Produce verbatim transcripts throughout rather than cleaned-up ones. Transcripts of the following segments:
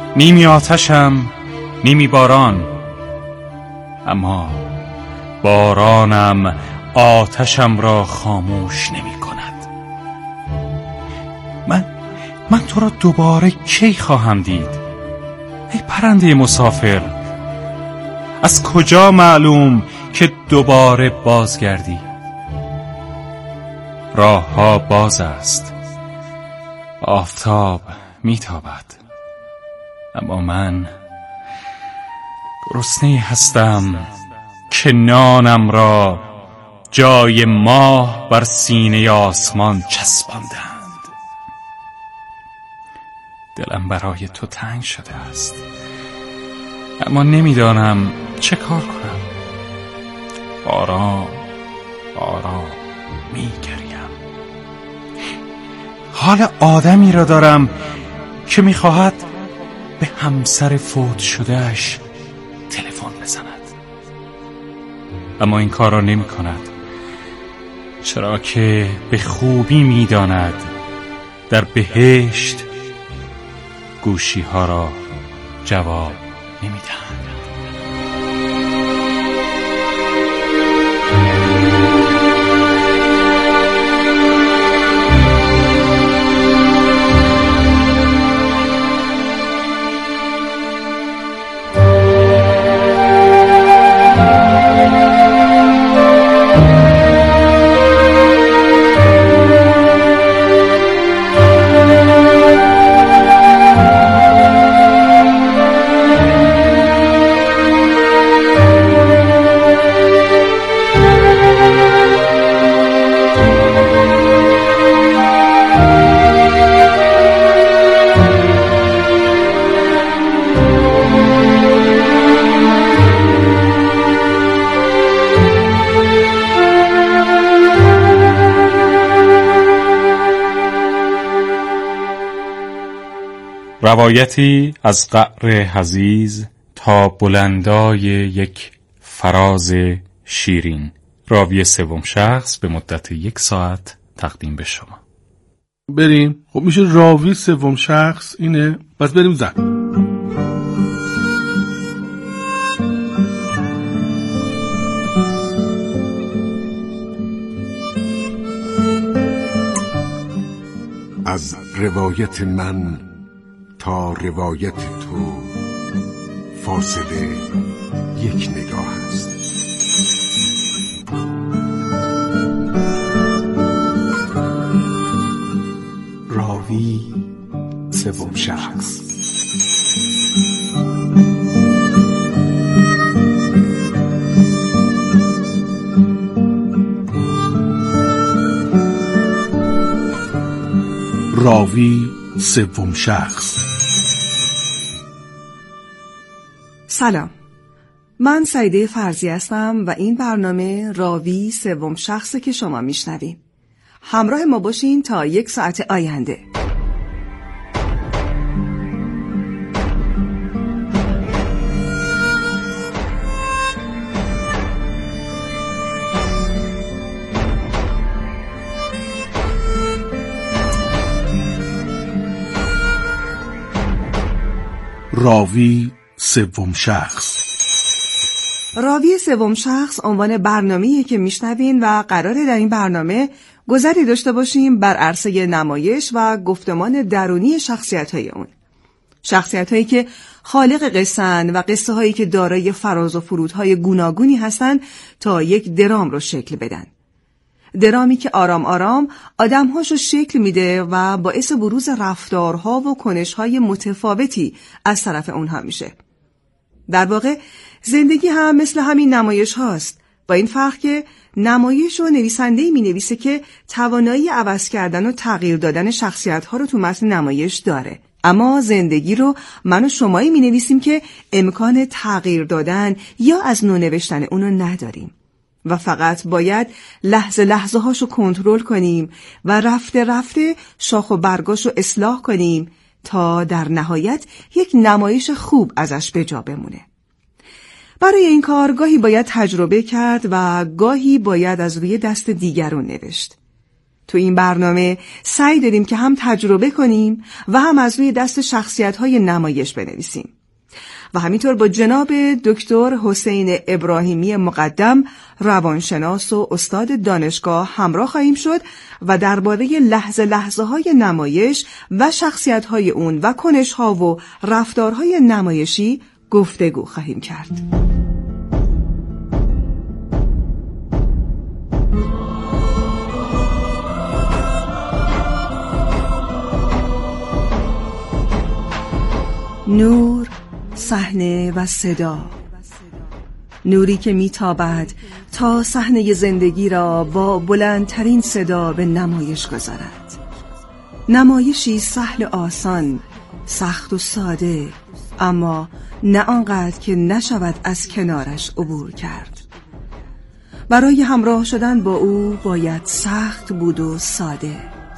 نیمی آتشم نیمی باران، اما بارانم آتشم را خاموش نمی کند. من من تو را دوباره کی خواهم دید ای پرنده مسافر؟ از کجا معلوم که دوباره بازگردی؟ راه ها باز است، آفتاب میتابد، اما من گرسنه هستم که نانم را جای ماه بر سینه آسمان چسباندند. دلم برای تو تنگ شده است، اما نمیدانم چه کار کنم. آرام آرام میگریم. حال آدمی را دارم که میخواهد به همسر فوت شدهش تلفن بزند، اما این کار را نمی کند، چرا که به خوبی میداند در بهشت گوشی ها را جواب نمی دهند. روایتی از قعر حضیض تا بلندای یک فراز شیرین. راوی سوم شخص به مدت یک ساعت تقدیم به شما. بریم. خب میشه راوی سوم شخص اینه، پس بریم زن. از روایت من تا روایت تو فاصله یک نگاه است. راوی سوم شخص. راوی سوم شخص. سلام، من سعیده فرزی هستم و این برنامه راوی سوم شخصه که شما میشنوین. همراه ما باشین تا یک ساعت آینده. راوی سوم شخص. راوی سوم شخص عنوان برنامه‌ایه که میشنوین و قراره در این برنامه گذری داشته باشیم بر عرصه نمایش و گفتمان درونی شخصیت‌های اون. شخصیت‌هایی که خالق قصه‌اند و قصه‌هایی که دارای فراز و فرودهای گوناگونی هستند تا یک درام رو شکل بدن. درامی که آرام آرام آدم‌هاشو شکل میده و باعث بروز رفتارها و کنش‌های متفاوتی از طرف اونها میشه. در واقع زندگی هم مثل همین نمایش هاست، با این فرق که نمایش و نویسنده‌ای می‌نویسه که توانایی عوض کردن و تغییر دادن شخصیت‌ها رو تو متن نمایش داره، اما زندگی رو من و شمایی می‌نویسیم که امکان تغییر دادن یا از نو نوشتن اونو نداریم و فقط باید لحظه لحظه هاشو کنترل کنیم و رفته رفته شاخ و برگاشو اصلاح کنیم تا در نهایت یک نمایش خوب ازش به جا بمونه. برای این کار گاهی باید تجربه کرد و گاهی باید از روی دست دیگرون نوشت. تو این برنامه سعی داریم که هم تجربه کنیم و هم از روی دست شخصیت‌های نمایش بنویسیم. و همینطور با جناب دکتر حسین ابراهیمی مقدم، روانشناس و استاد دانشگاه همراه خواهیم شد و درباره لحظه لحظه های نمایش و شخصیت های اون و کنش ها و رفتارهای نمایشی گفتگو خواهیم کرد. نور، صحنه و صدا، نوری که میتابد تا صحنه زندگی را با بلندترین صدا به نمایش گذارد. نمایشی سهل و آسان، سخت و ساده، اما نه آنقدر که نشود از کنارش عبور کرد. برای همراه شدن با او باید سخت بود و ساده.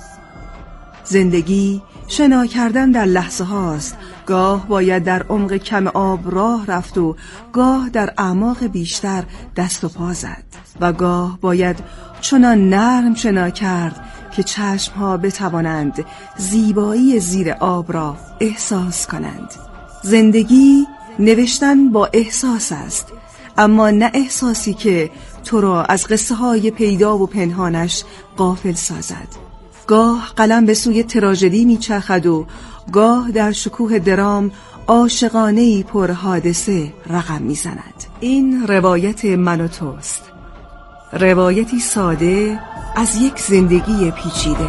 زندگی شنا کردن در لحظه هاست. گاه باید در عمق کم آب راه رفت و گاه در اعماق بیشتر دست و پا زد و گاه باید چنان نرم شنا کرد که چشمها بتوانند زیبایی زیر آب را احساس کنند. زندگی نوشتن با احساس است، اما نه احساسی که تو را از قصه های پیدا و پنهانش غافل سازد. گاه قلم به سوی تراژدی میچرخد و گاه در شکوه درام عاشقانه‌ای پر حادثه رقم میزند. این روایت من و توست، روایتی ساده از یک زندگی پیچیده.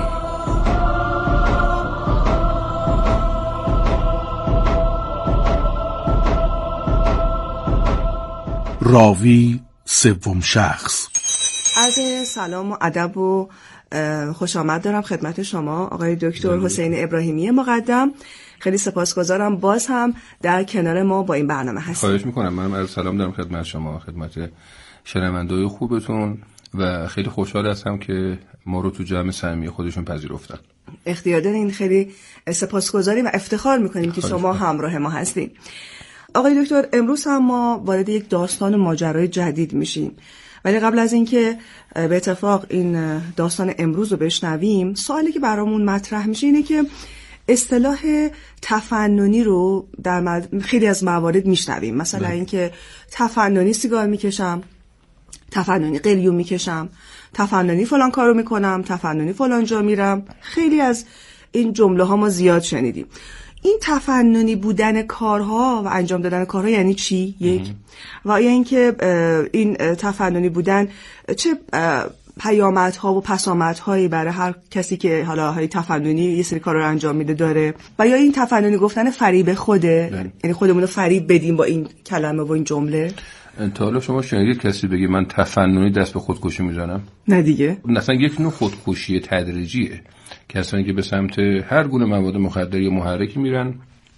راوی سوم شخص. عرض سلام و ادب و خوش آمد دارم خدمت شما آقای دکتر حسین ابراهیمی مقدم. خیلی سپاسگزارم باز هم در کنار ما با این برنامه هستید. خواهش میکنم. منم عرض سلام دارم خدمت شما، خدمت شنونده‌های خوبتون و خیلی خوشحال هستم که ما رو تو جمع صمیمی خودشون پذیرفتن. اختیار دارین. خیلی سپاسگزاریم و افتخار میکنیم که شما همراه ما هستین. آقای دکتر، امروز هم ما وارد یک داستان و ماجرای جدید میشیم، ولی قبل از اینکه به اتفاق این داستان امروز رو بشنویم، سوالی که برامون مطرح میشه اینه که اصطلاح تفننی رو در خیلی از موارد میشنویم، مثلا اینکه تفننی سیگار میکشم، تفننی قلیون میکشم، تفننی فلان کارو میکنم، تفننی فلان جا میرم. خیلی از این جمله ها ما زیاد شنیدیم. این تفننی بودن کارها و انجام دادن کارها یعنی چی؟ یک و یا اینکه این تفننی بودن چه پیامدها و پسامدهایی برای هر کسی که حالا های تفننی یه سری کارا رو انجام میده داره، و یا این تفننی گفتن فریب خوده داره. یعنی خودمون رو فریب بدیم با این کلمه و این جمله. تا حالا شما شنیدید کسی بگه من تفننی دست به خودکشی میزنم؟ نه دیگه. مثلا یک نوع خودکشی تدریجیه، کسانی که به سمت هر گونه مواد مخدر یا محرکی میرن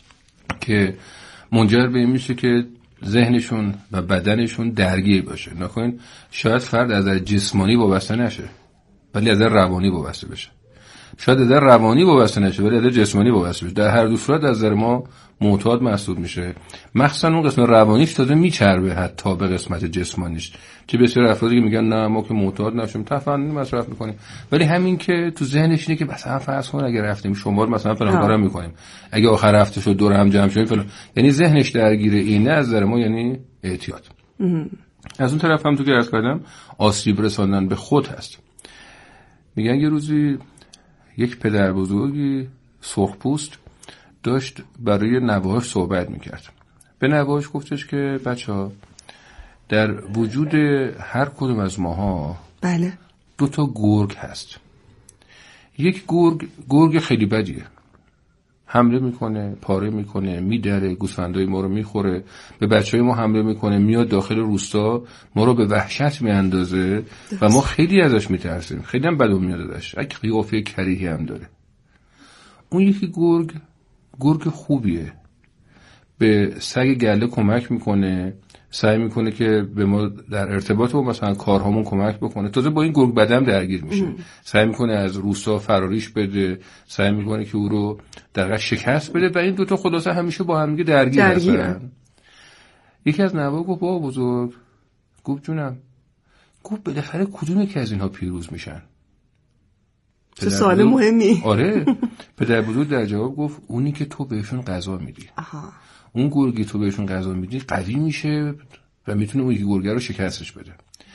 که منجر به این میشه که ذهنشون و بدنشون درگیر باشه. نکنین شاید فرد از نظر جسمانی وابسته نشه ولی از نظر روانی وابسته بشه، شاید از نظر روانی وابسته نشه ولی از نظر جسمانی وابسته بشه. در هر دو صورت از نظر ما معتاد محسوب میشه، مخصوصا اون قسمت روانیش تازه میچربه حتی به قسمت جسمانیش. چه بسیار افرادی که میگن نه ما که معتاد نشیم تفننی مصرف میکنیم، ولی همین که تو ذهنش اینه که مثلا فرض کن اگه رفتیم شمال مثلا فلان کارا میکنیم، اگه آخر هفته شد دور هم جمع شدیم فلان، یعنی ذهنش درگیره. اینه از نظر ما یعنی اعتیاد. از اون طرف هم تو که عرض کردم آسیب رساندن به خود هست. میگن یه روزی یک پدر بزرگی سرخپوست داشت برای نوه‌اش صحبت میکرد. به نوه‌اش گفتش که بچه‌ها در وجود هر کدوم از ماها بله دو تا گرگ هست. یک گرگ گرگ خیلی بدیه، حمله میکنه، پاره میکنه، میدره، گوسفندای ما رو میخوره، به بچهای ما حمله میکنه، میاد داخل روستا ما رو به وحشت میاندازه و ما خیلی ازش میترسیم، خیلی هم بدون میاد ازش، یک قیافه کریهی هم داره. اون یکی گرگ گرگ خوبیه، به سگ گله کمک میکنه، سعی میکنه که به ما در ارتباط با مثلا کارهامون کمک بکنه، تازه با این گرگ بدم درگیر میشه، سعی میکنه از روستا فراریش بده، سعی میکنه که او رو در واقع شکست بده و این دوتا خلاصه همیشه با هم دیگه درگیر هستن. یکی از نوه‌ها گفت بابا بزرگ، گفت جونم، گفت بالاخره کدوم یکی از اینها پیروز میشن؟ چه سوال مهمی. آره. پدر بزرگ در جواب گفت اونی که تو بهشون غذا میدی. آها. اون گرگی تو بهشون غذا میدی قوی میشه و میتونه اون گرگه رو شکستش بده.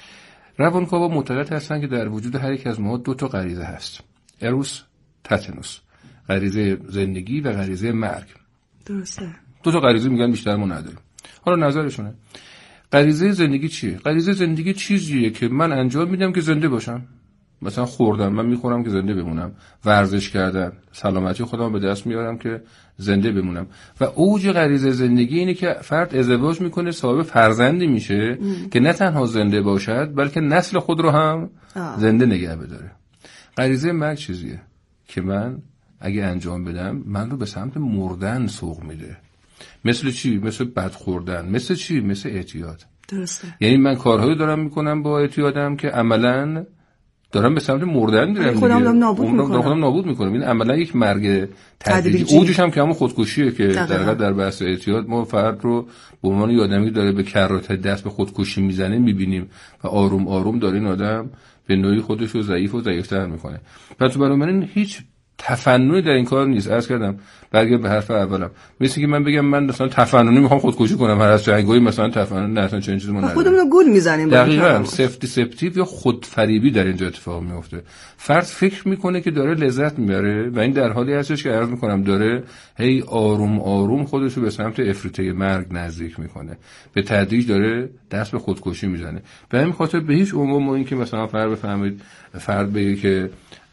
روانکاوا معتقد هستن که در وجود هر یک از ما دو تا غریزه هست. اروس، تاتنوس. غریزه زندگی و غریزه مرگ. درسته. دو تا غریزه میگن بیشتر ما نداریم. حالا نظرشونه. غریزه زندگی چیه؟ غریزه زندگی چیزیه که من انجام میدم که زنده باشم. مثلا خوردن، من میخورم که زنده بمونم. ورزش کردن، سلامتی خودم به دست میارم که زنده بمونم. و اوج غریزه زندگی اینه که فرد ازدواج میکنه، صاحب فرزندی میشه ام. که نه تنها زنده باشد بلکه نسل خود رو هم آه. زنده نگه بداره. غریزه مرگ چیزیه که من اگه انجام بدم من رو به سمت مردن سوق میده. مثل چی؟ مثل بد خوردن. مثل چی؟ مثل اعتیاد. درسته. یعنی من کارهایی دارم میکنم با اعتیادم که عملاً دارم به سمت مردن میرم. خودم دارم نابود میکنم. خودم نابود میکنم. این عملاً یک مرگ تدریجی. اوجش هم که همون خودکشیه که در واقع در بحث اعتیاد ما فرد رو به عنوان یه آدمی که داره به کرات دست به خودکشی میزنه میبینیم و آروم آروم داره این آدم به نوعی خودش رو ضعیف و ضعیف‌تر میکنه. پس بنابراین هیچ تفننی در این کار نیست. عرض کردم برگرد به حرف اولم، مثل که من بگم من مثلا تفننی میخوام خودکشی کنم، هر از جنگایی مثلا تفنن نه اصلا چنین چیزی ما نداریم. خودمون رو گول میزنیم. دقیقاً سفتی سپتیو یا خودفریبی در اینجا اتفاق میفته. فرد فکر میکنه که داره لذت میبره و این در حالی هستش که عرض میکنم داره هی آروم آروم خودش رو به سمت افریطه مرگ نزدیک میکنه. به تدریج داره دست به خودکشی میزنه. به همین خاطر به هیچ عنوان ما این که مثلا فرد بفهمید فرد بگه که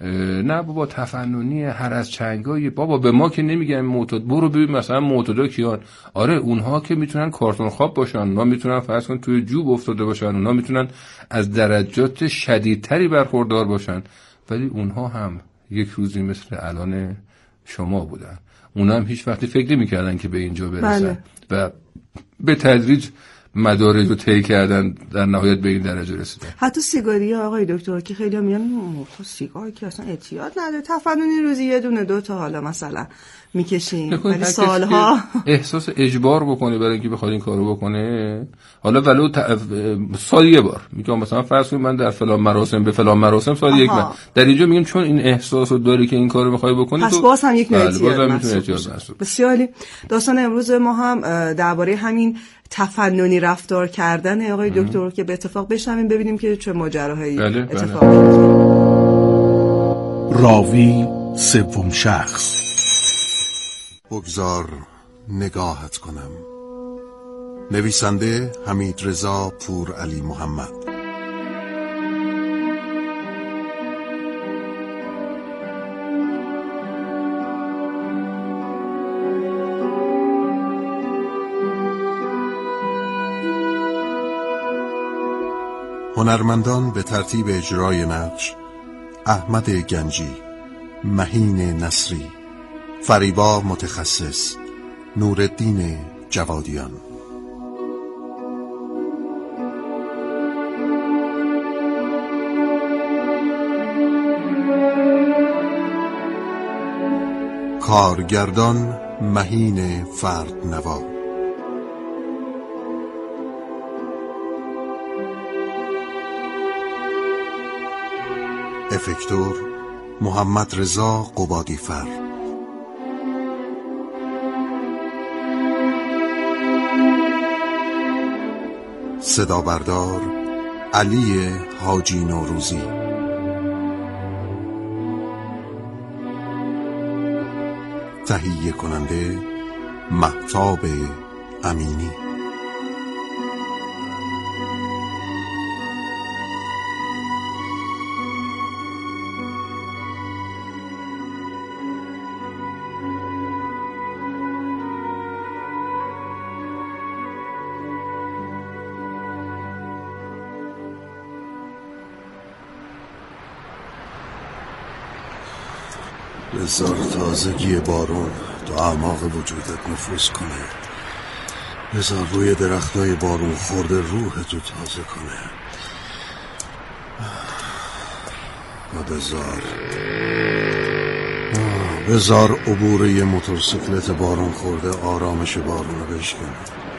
نه بابا تفننی هر از چنگایی، بابا به ما که نمیگن معتاد، برو ببین مثلا معتادا کیان. آره اونها که میتونن کارتون خواب باشن، اونها میتونن فرض کن توی جوب افتاده باشن، اونها میتونن از درجات شدیدتری برخوردار باشن، ولی اونها هم یک روزی مثل الان شما بودن. اونها هم هیچ وقتی فکر نمی‌کردن که به اینجا برسن. بله. و به تدریج مدارج رو طی کردن در نهایت به این درجه رسیدن. حتی سیگاری آقای دکتر که خیلی میگن سیگار که اصلا اعتیاد نداره، تفننی روزی یه دونه دو تا حالا مثلا میکشیم، ولی سالها احساس اجبار بکنه برای اینکه بخواد این کارو بکنه، حالا ولو ت... سال یه بار میگم مثلا فرض کنید من در فلان مراسم به فلان مراسم سال یک بار، در اینجا میگیم چون این احساس رو داری که این کارو بخوای بکنی پس باز هم یک اعتیاد محسوب. بسیاری. داستان امروز ما هم درباره همین تفننی رفتار کردن آقای دکتر که به اتفاق بشنویم ببینیم که چه ماجراهایی بله، اتفاق بله. راوی سوم شخص. بگذار نگاهت کنم. نویسنده حمید رضا پور علی محمد. هنرمندان به ترتیب اجرای نقش: احمد گنجی، مهین نصری، فریبا متخصص، نورالدین جوادیان. کارگردان مهین فردنوا. افکتور محمد رضا قبادیفر. صدا بردار علی حاجی نوروزی. تهیه کننده مهتاب امینی. بذار تازگی بارون تو اعماق وجودت نفوذ کنه. بذار روی درختای بارون خورده روحتو تازه کنه. و بذار بذار عبور یه موتورسیکلت بارون خورده آرامش بارون رو بشکنه.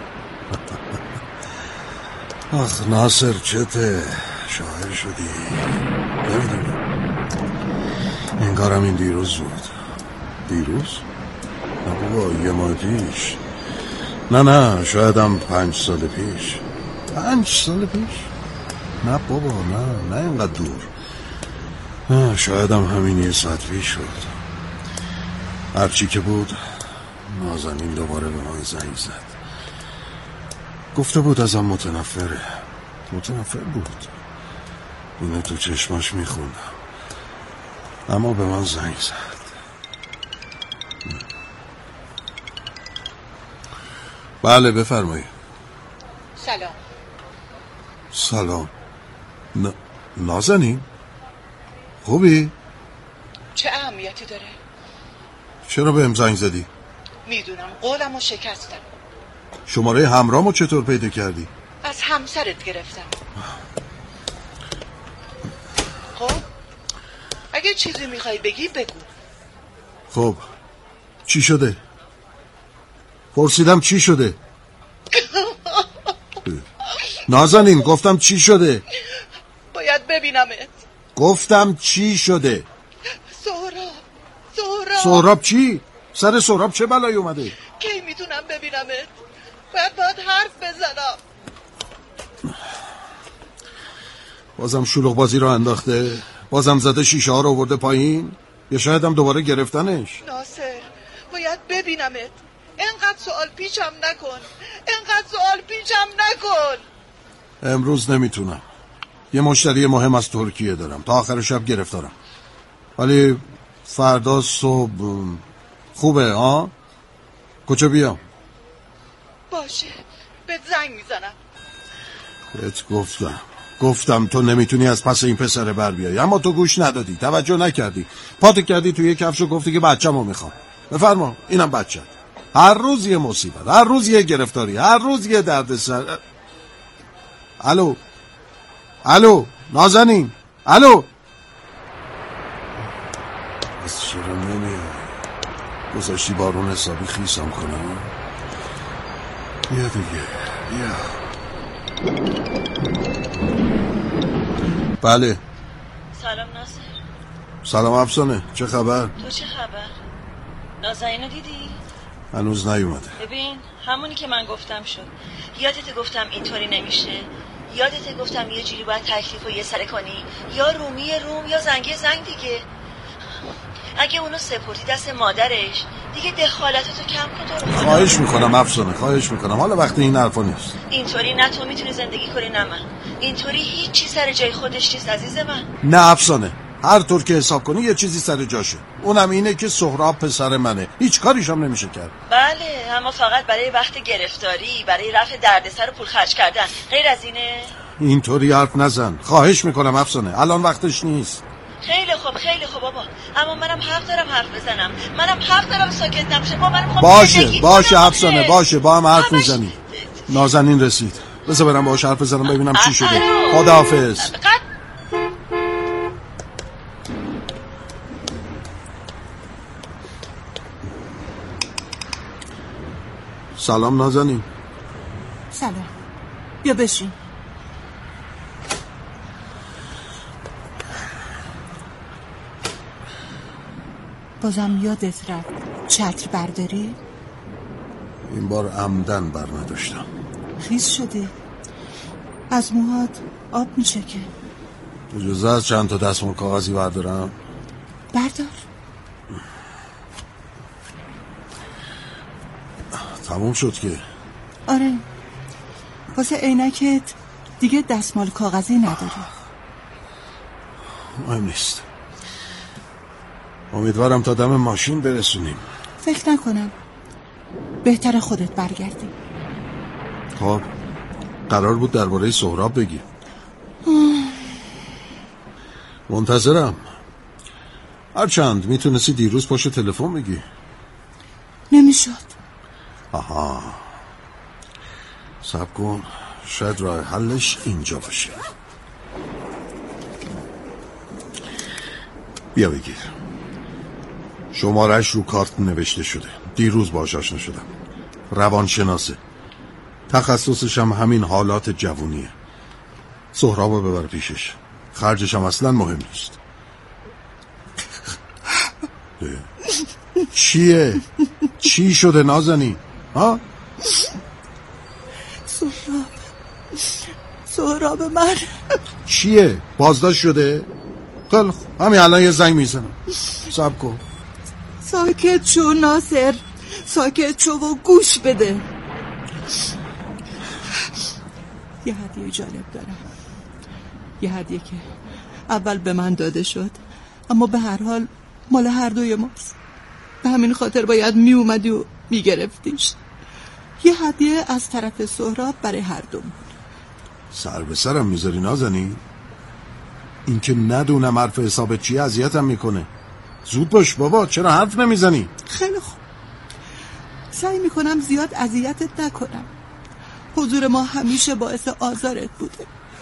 آخ ناصر چته؟ شاعر شدی؟ نمیدونم انگارم این دیروز بود. دیروز؟ نه بابا، یه ماه پیش. نه نه شایدم پنج سال پیش. پنج سال پیش؟ نه بابا، نه نه اینقدر دور. نه شایدم همین یه ساعت پیش شد. هرچی که بود نازنین دوباره به من زنگ زد. گفته بود ازم متنفره. متنفر بود. اینو تو چشماش میخوندم. اما به من زنگ زد. بله بفرمایید. سلام. سلام. ن... نازنین؟ خوبی؟ چه اهمیتی داره؟ چرا بهم زنگ زدی؟ میدونم قولمو شکستم. شماره همراهمو چطور پیدا کردی؟ از همسرت گرفتم. خب اگه چیزی میخوای بگی بگو. خب چی شده؟ پرسیدم چی شده؟ نازنین گفتم چی شده؟ باید ببینمت. گفتم چی شده؟ سهراب سهراب سهراب چی؟ سر سهراب چه بلایی اومده؟ کی میتونم ببینمت؟ باید باید حرف بزنم. بازم شلوغ بازی رو انداخته؟ بازم زده شیشه ها رو آورده پایین؟ یا شاید هم دوباره گرفتنش؟ ناصر باید ببینمت. انقدر سوال پیچم نکن. انقدر سوال پیچم نکن. امروز نمیتونم. یه مشتری مهم از ترکیه دارم. تا آخر شب گرفتارم. ولی فردا صبح خوبه ها؟ کجا بیام؟ باشه بهت زنگ میزنم. بهت گفتم گفتم تو نمیتونی از پس این پسر بر بیایی، اما تو گوش ندادی، توجه نکردی، پاتو کردی توی کفش و گفتی که بچه‌مو میخوام. بفرما اینم بچه. هر روز یه مصیبت، هر روز یه گرفتاری، هر روز یه دردسر. الو الو نازنین، الو. از چرا نمیای؟ گذاشتی بارون حسابی خیسم کنم؟ بیا دیگه بیا. بله. سلام ناصر. سلام افسانه، چه خبر؟ تو چه خبر؟ نازنینو دیدی؟ هنوز نیومده. ببین همونی که من گفتم شد. یادت گفتم اینطوری نمیشه؟ یادت گفتم یه جوری باید تکلیفو یه سره کنی؟ یا رومی روم یا زنگی زنگ دیگه. اگه اونو سپردی دست مادرش دیگه دخالتتو کم کن. تو خواهش میکنم افسانه، خواهش میکنم، حالا وقت این حرفا نیست. اینطوری نه تو میتونی زندگی کنی نه من. اینطوری هیچ چیز سر جای خودش نیست عزیز من. نه افسانه، هر طور که حساب کنی یه چیزی سر جاشه. اونم اینه که سهراب پسر منه، هیچ کاریش هم نمیشه کرد. بله اما فقط برای وقت گرفتاری، برای رفع دردسر و پول خرج کردن، غیر از اینه. اینطوری حرف نزن، خواهش میکنم افسانه، الان وقتش نیست. خیلی خوب خیلی خوب بابا، اما منم حق دارم حرف بزنم، منم حق دارم ساکت نمیشه. با منم باشه باشه افسانه باشه، با هم حرف میزنیم. نازنین رسید، بذار برم باهاش حرف بزنم ببینم چی شده. خداحافظ. سلام نازنین. سلام، بیا بشین. بازم یادت رفت چتر برداری؟ این بار عمدن بر نداشتم. خیس شدی، از موهات آب میچکه. اجازه از چند تا دستمال کاغذی بردارم؟ بردار. تموم شد که؟ آره، واسه عینکت دیگه دستمال کاغذی نداری. مهم نیست، امیدوارم تا دم ماشین برسونیم. فکر نکنم، بهتر خودت برگردی. خب قرار بود درباره سهراب بگی. منتظرم. هرچند میتونستی دیروز پشت تلفن بگی. نمیشد. آها، صبر کن، شاید راه حلش اینجا باشه. بیا بگیر. شمارش رو کارت نوشته شده، دیروز باهاش آشنا شدم. روانشناسه، تخصصش هم همین حالات جوونیه. سهرابو ببر پیشش، خرجش هم اصلا مهم نیست. چیه؟ چی شده نازنین؟ ها؟ سهراب سهراب من چیه؟ بازداشت شده؟ خیلی خوب، همین الان یه زنگ میزنم. صبر کن. ساکت شو ناصر، ساکت شو و گوش بده. یه هدیه جالب دارم، یه هدیه که اول به من داده شد اما به هر حال مال هر دوی ماست. به همین خاطر باید می اومدی و می گرفتیش. یه هدیه از طرف سهراب برای هر دوم. سر به سرم میذاری نازنین؟ این که ندونم حرف حسابت چیه اذیتم میکنه. زود باش بابا، چرا حرف نمیزنی؟ خیلی خوب، سعی میکنم زیاد اذیتت نکنم. حضور ما همیشه باعث آزارت بوده.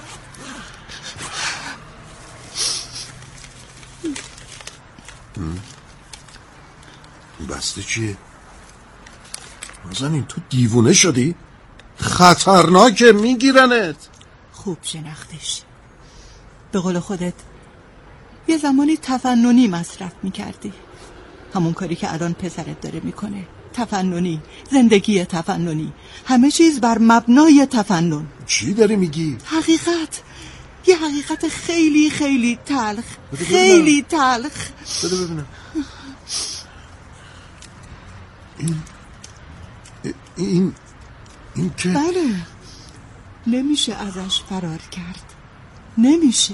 این بسته چیه؟ نازنین تو دیوونه شدی؟ خطرناکه، میگیرنت. خوب شناختش. به قول خودت یه زمانی تفننی مصرف میکردی، همون کاری که الان پسرت داره میکنه. تفننی، زندگی تفننی، همه چیز بر مبنای تفنن. چی داری میگی؟ حقیقت، یه حقیقت خیلی خیلی تلخ، خیلی تلخ. بده ببینم. این این این که بله، نمیشه ازش فرار کرد، نمیشه.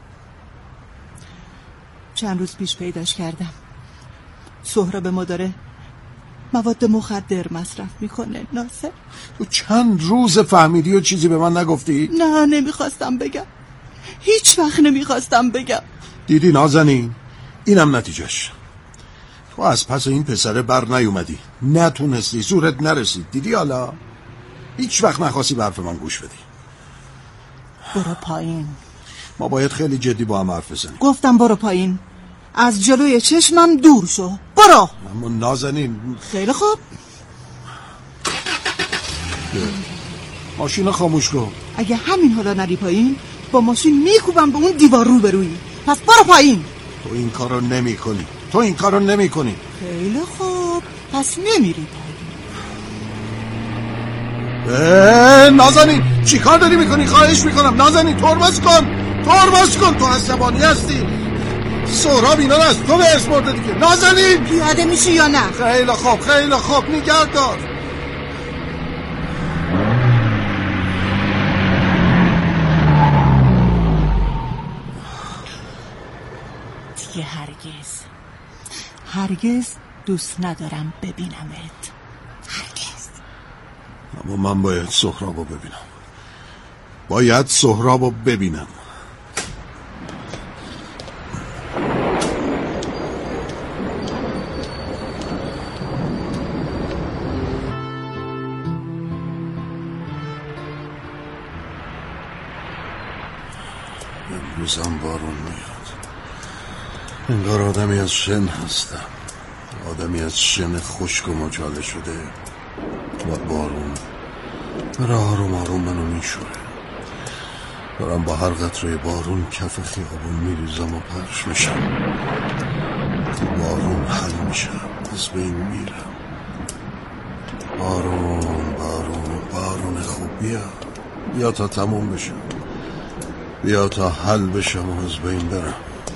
چند روز پیش پیداش کردم. سهراب ما داره مواد مخدر مصرف میکنه. ناصر تو چند روز فهمیدی و چیزی به من نگفتی؟ نه، نمیخواستم بگم، هیچ وقت نمیخواستم بگم. دیدی نازنین، اینم نتیجهش. تو از پس این پسره بر نیومدی، نتونستی، زورت نرسید. دیدی حالا هیچ وقت نخواستی به حرف من گوش بدی. برو پایین. ما باید خیلی جدی با هم حرف بزنیم. گفتم برو پایین، از جلوی چشمم دور شو. برو. اما نازنین. خیلی خوب. ماشین رو خاموش کن. اگه همین حالا نری پایین با ماشین میکوبم به اون دیوار رو برویی. پس برو پایین. تو این کارو نمی کنی. تو این کارو نمی کنی. خیلی خوب، پس نمیری پایین. نازنین چی کار داری میکنی؟ خواهش میکنم نازنین ترمز کن، ترمز کن. تو عصبانی هستی. سهراب اینا رو از تو به ارث برده دیگه. نازنین پیاده میشی یا نه؟ خیلی خوب، خیلی خوب، نگرد دار. دیگه هرگز هرگز دوست ندارم ببینمت. هرگز. اما من باید سهرابو ببینم. باید سهرابو ببینم. امروزم بارون میاد. انگار آدمی از شن هستم، آدمی از شن خشک و مچاله شده و بارون راه آروم آروم منو میشوره. دارم با هر قطره بارون کف خیابون میریزم و پرش میشم. بارون حل میشم، از بین میرم. بارون بارون بارون خوب بیا، بیا تا تموم بشم، بیا تا حل بشم و از بین برم.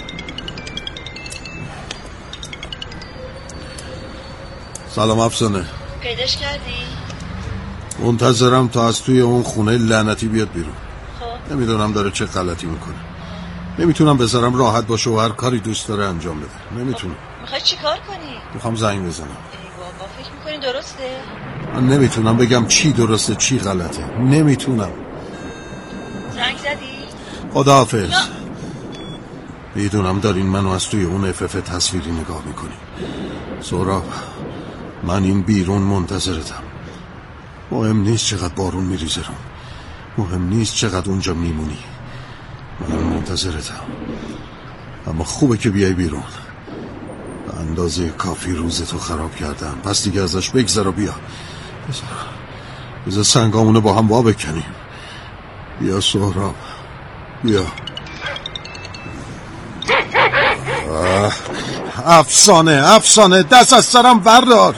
سلام افسانه. پیداش کردی؟ منتظرم تا از توی اون خونه لعنتی بیاد بیرون. خب نمیدونم داره چه غلطی میکنه. نمیتونم بذارم راحت باشه و هر کاری دوست داره انجام بده. نمیتونم. خب. میخوای چی کار کنی؟ میخوام زنگ بزنم. ای بابا، فکر میکنی درسته؟ من نمیتونم بگم چی درسته چی غلطه. نمیتونم. زنگ زدی؟ خداحافظ. میدونم دارین منو از توی اون افف تصویری نگاه میکنی. سهراب، من این بیرون منتظرتم. مهم نیست چقدر بارون میریزه رو، مهم نیست چقدر اونجا میمونی. من منتظرتم. اما خوبه که بیای بیرون. به اندازه کافی روزتو خراب کردم، پس دیگه ازش بگذر و بیا. بذار بذار سنگامونو با هم وا بکنیم. بیا سهراب، بیا. افسانه افسانه، دست از سرم بردار.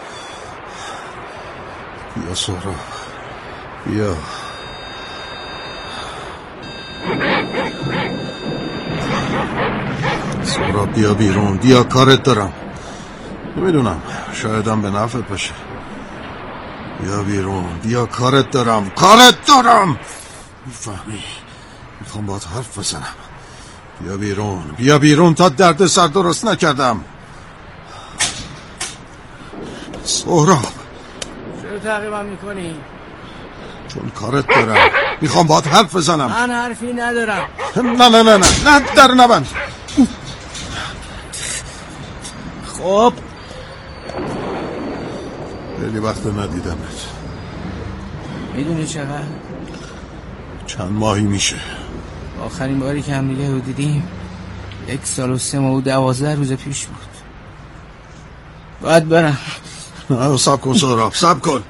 بیا سهراب، بیا. سهراب بیا بیرون، بیا، کارت دارم. نمیدونم، شایدم به نفعت باشه. بیا بیرون، بیا، کارت دارم، کارت دارم. میفهمی؟ میخوام باهات حرف بزنم. بیا بیرون، بیا بیرون تا درد سر درست نکردم. سهراب، چرا تعقیبم میکنی؟ چون کارت دارم، میخوام باهات حرف بزنم. من حرفی ندارم. نه نه نه نه نه، در نبند. خب خیلی وقت ندیدمت. میدونی چقدر؟ چند ماهی میشه؟ آخرین باری که هم دیگه رو دیدیم یک سال و سه ماه و دوازده روز پیش بود. باید برم. نه سب کن سهراب، سب کن.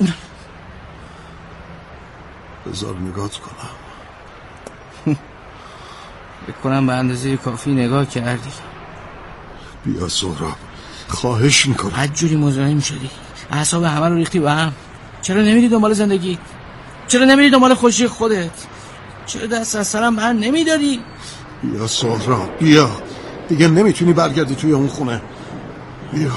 بذار نگات کنم. بکنم به اندازه کافی نگاه کردی. بیا سهراب، خواهش میکنم. هر جوری مزاحم شدی، اعصاب همه رو ریختی به هم. چرا نمیری دنبال زندگی؟ چرا نمیری دنبال خوشی خودت؟ چرا دست از سرم بر نمیداری؟ بیا سهراب، بیا. دیگه نمیتونی برگردی توی اون خونه. بیا.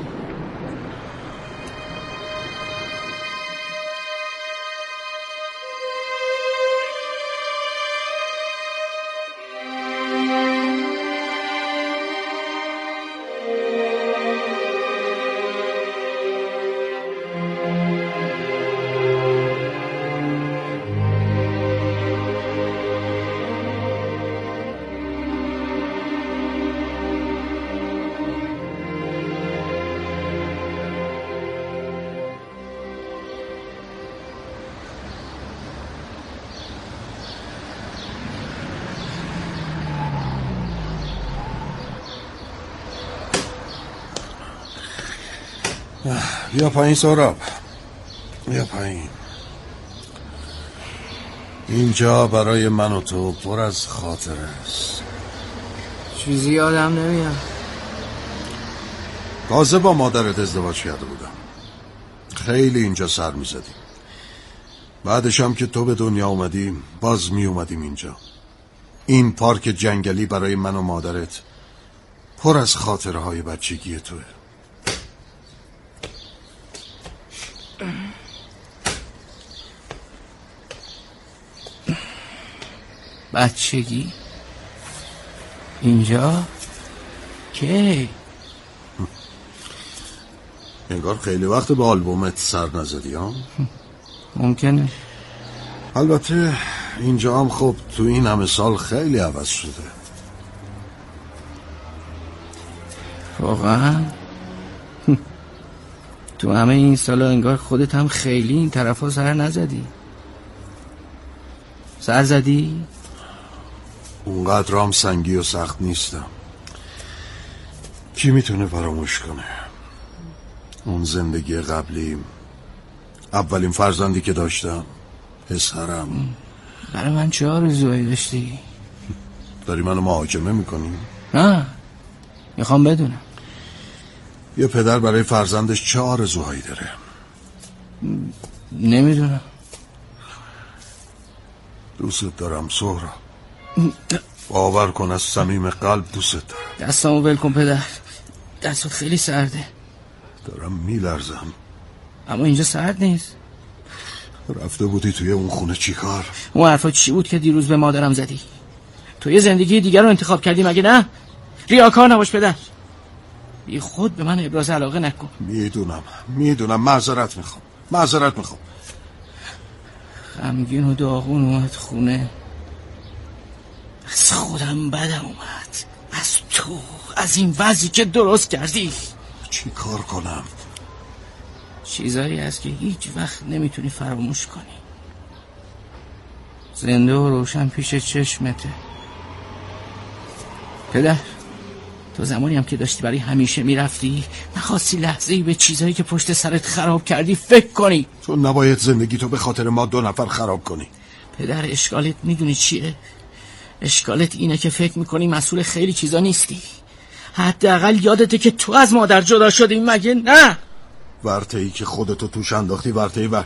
بیا پایین سهراب، بیا پایین. اینجا برای من و تو پر از خاطره است. چیزی یادم نمیاد. تازه با مادرت ازدواج کرده بودم، خیلی اینجا سر میزدیم. بعدش هم که تو به دنیا اومدیم باز می اومدیم اینجا. این پارک جنگلی برای من و مادرت پر از خاطره های بچگی توه. بچگی؟ اینجا؟ کی؟ انگار خیلی وقت به آلبومت سر نزدی ها؟ ممکنه. البته اینجا هم خب تو این همه سال خیلی عوض شده. واقعا؟ تو همه این سالا انگار خودت هم خیلی این طرفا سر نزدی. سر زدی؟ اونقدر هم سنگی و سخت نیستم. کی میتونه فراموش کنه اون زندگی قبلیم، اولین فرزندی که داشتم، پسرم. برای من چه آرزوهایی داشتی؟ داری منو محاکمه میکنی؟ نه، میخوام بدونم یه پدر برای فرزندش چه آرزوهایی داره؟ نمیدونم. دوست دارم سهراب، باور کن از صمیم قلب دوست دارم. دستامو ول کن پدر، دستت خیلی سرده. دارم میلرزم. اما اینجا سرد نیست. رفته بودی توی اون خونه چی کار؟ اون حرفا چی بود که دیروز به مادرم زدی؟ تو یه زندگی دیگر رو انتخاب کردی مگه نه؟ ریاکار نباش پدر، بی خود به من ابراز علاقه نکن. میدونم میدونم معذرت میخوام معذرت میخوام. غمگین و داغون اومد خونه. از خودم بدم اومد، از تو، از این وضعی که درست کردی. چی کار کنم؟ چیزایی هست که هیچ وقت نمیتونی فراموش کنی. زنده و روشن پیش چشمته. پدر، تو زمانی هم که داشتی برای همیشه میرفتی نخواستی لحظه‌ای به چیزایی که پشت سرت خراب کردی فکر کنی. تو نباید زندگی تو به خاطر ما دو نفر خراب کنی. پدر، اشکالت میدونی چیه؟ اشکالت اینه که فکر میکنی مسئول خیلی چیزا نیستی. حداقل یادته که تو از مادر جدا شدی مگه نه؟ ورطه‌ای که خودتو توش انداختی ورطه وحشت